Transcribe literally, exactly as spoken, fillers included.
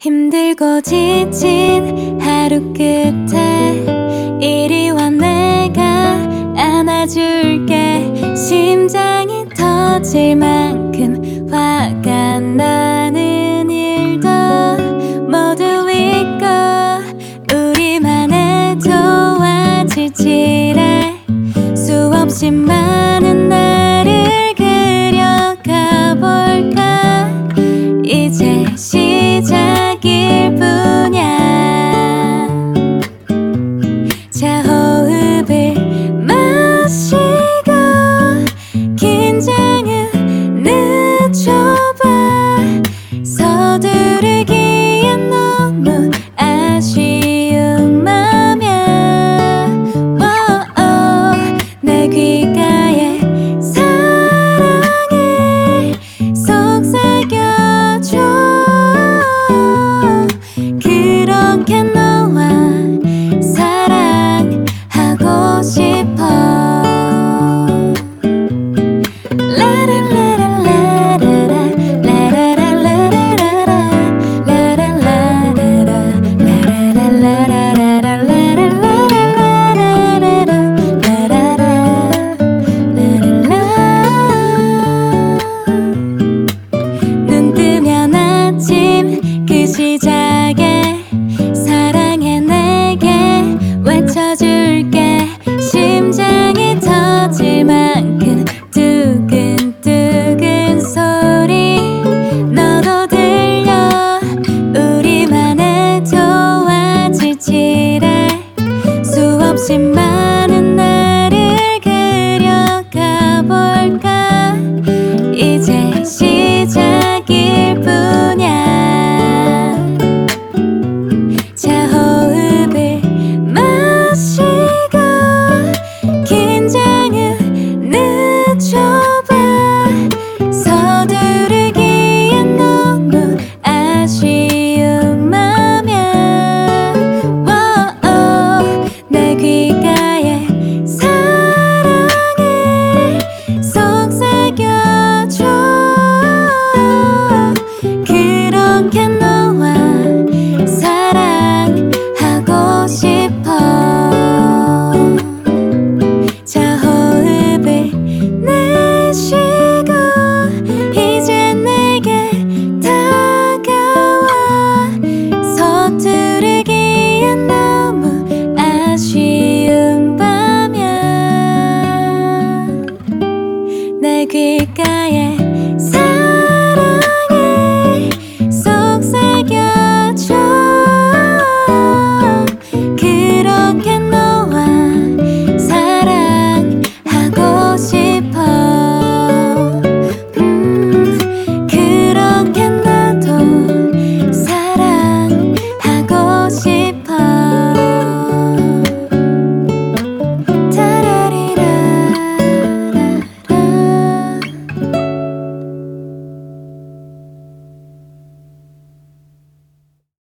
힘들고 지친 하루 끝에 이리 와 내가 안아줄게. 심장이 터질 만큼 화가 나는 일도 모두 잊고 우리만의 좋아질지래. 수없이 많은 나를 그려가 볼까. 이제 시작일 뿐이야. 자, 호흡을 마시고 긴장은 늦춰봐. 서두르기엔 너무 아쉬운 맘이야. 워어, 내 귓가에 사랑을 속삭여줘. 그렇게 너와 사랑하고 싶어. 눈 뜨면 아침 그 시작에 사랑해 내게 외쳐줄게. 심장이 터질 만큼 두근두근 소리 너도 들려. 우리만의 좋아질지래. 수없이 많은